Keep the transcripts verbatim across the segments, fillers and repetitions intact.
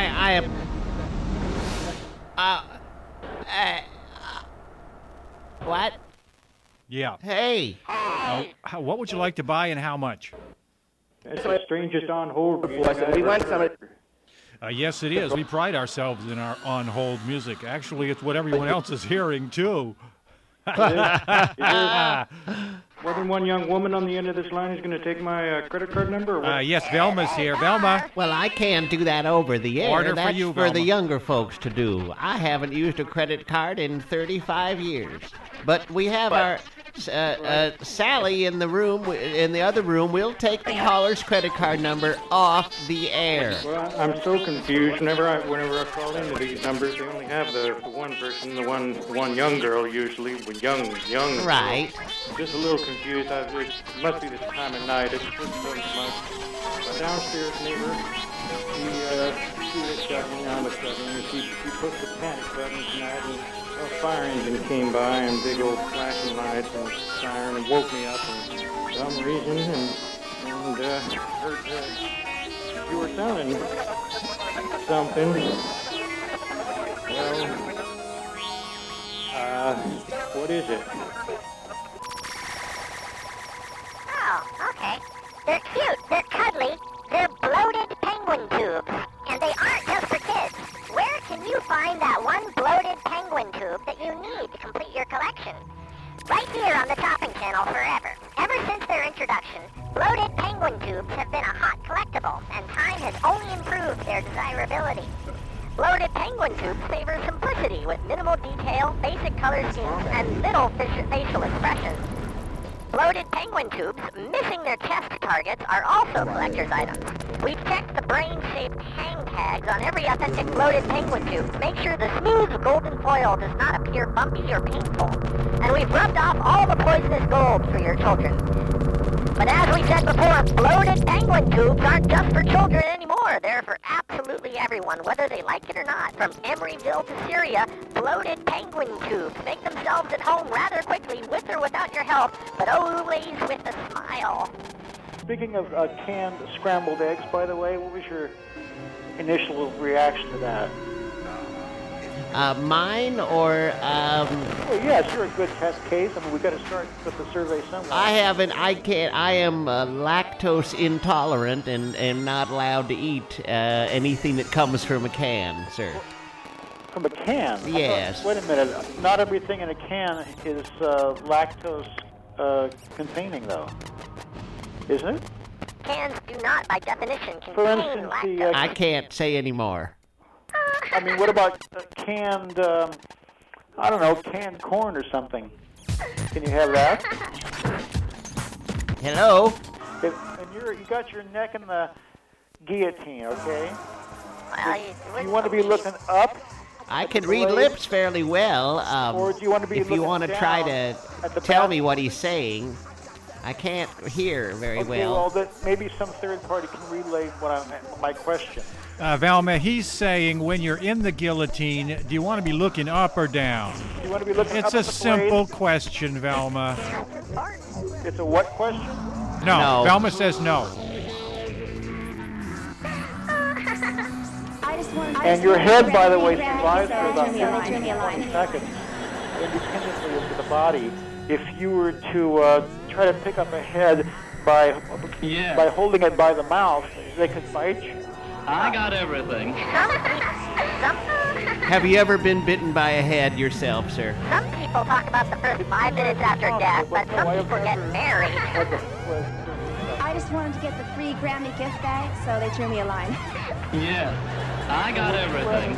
I am. Uh, uh, what? Yeah. Hey. Uh, how, what would you like to buy and how much? It's the strangest on hold. We want some of Uh, yes, it is. We pride ourselves in our on-hold music. Actually, it's what everyone else is hearing, too. Is there more than one young woman on the end of this line who's going to take my uh, credit card number? Or what? Uh, yes, Velma's here. Velma. Well, I can't do that over the air. Order for That's you, for the Velma. younger folks to do. I haven't used a credit card in thirty-five years. But we have our uh, uh, Sally in the room, in the other room. We'll take the caller's credit card number off the air. Well, I'm so confused. Whenever I, whenever I call into these numbers, they only have the, the one person, the one, the one young girl usually, with young, young. girl. Right. Just a little confused. I, it must be this time of night. It's just so much. My downstairs neighbor, she, uh, she was shutting on the sudden, and she, she pushed the panic button tonight, and a fire engine came by, and big old flashing lights and siren, and woke me up, and for some reason, and, and uh, heard uh, you were sounding something. Well, uh, what is it? Oh, okay. They're cute, they're cuddly, they're bloated penguin tubes. And they aren't just for kids. Where can you find that one bloated penguin tube that you need to complete your collection? Right here on the Topping Channel forever. Ever since their introduction, bloated penguin tubes have been a hot collectible, and time has only improved their desirability. Bloated penguin tubes favor simplicity with minimal detail, basic color schemes, and little facial expressions. Bloated penguin tubes, missing their chest targets, are also collector's items. We've checked the brain-shaped hang tags on every authentic bloated penguin tube to make sure the smooth golden foil does not appear bumpy or painful. And we've rubbed off all the poisonous gold for your children. But as we said before, bloated penguin tubes aren't just for children anymore. They're for absolutely everyone, whether they like it or not. From Emeryville to Syria, bloated penguin tubes make themselves at home rather quickly, with or without your help, but always with a smile. Speaking of uh, canned scrambled eggs, by the way, what was your initial reaction to that? Uh, mine or um, Well, yes, you're a good test case. I mean, we've got to start with the survey somewhere. I haven't. I can't. I am uh, lactose intolerant and am not allowed to eat uh, anything that comes from a can, sir. From a can? Yes. I thought, wait a minute. Not everything in a can is uh, lactose uh, containing, though. Isn't it? Cans do not, by definition, contain For instance, lactose. the... Uh, I can't say any more. I mean, what about uh, canned, um, I don't know, canned corn or something? Can you have that? Hello? If, and you're, you got your neck in the guillotine, okay? Well, you, You want to be looking up? I can read lips fairly well. Um, Or do you want to be if you looking want to try down to at the tell back? me what he's saying, I can't hear very Okay, well. well, that maybe some third party can relay what I, my question. Uh, Velma, he's saying when you're in the guillotine, do you want to be looking up or down? Do you want to be looking It's up a at the simple blade? question, Velma. It's a what question? No, No. Velma says no. And your head, by the way, survives for about fifteen to twenty seconds, independently of the body. If you were to uh, try to pick up a head by Yeah. by holding it by the mouth, they could bite you. I got everything. Some, Have you ever been bitten by a head yourself, sir? some people talk about the first five minutes after death, but some people get married. What the, what, I just wanted to get the free Grammy gift bag, so they threw me a line. Yeah, I got everything.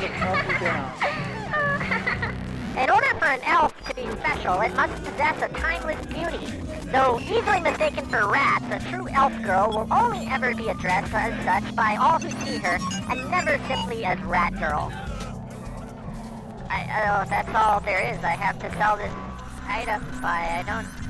In order for an elf to be special, it must possess a timeless beauty. Though easily mistaken for rats, a true elf girl will only ever be addressed as such by all who see her, and never simply as Rat Girl. I, oh, that's all there is I have to sell this item by. I don't